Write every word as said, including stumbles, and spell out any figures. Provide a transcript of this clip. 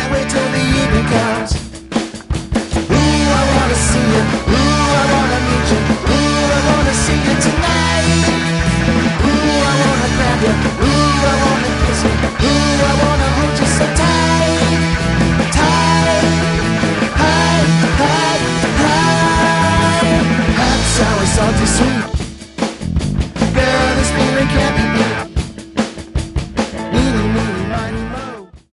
wait till the evening comes. Ooh, I wanna see you. Ooh, I wanna meet you. Ooh, I wanna see you tonight. Ooh, I wanna grab you. Ooh, I wanna kiss you. Ooh, I wanna hold you so tight, tight, high, high, high. Hot, sour, salty, sweet.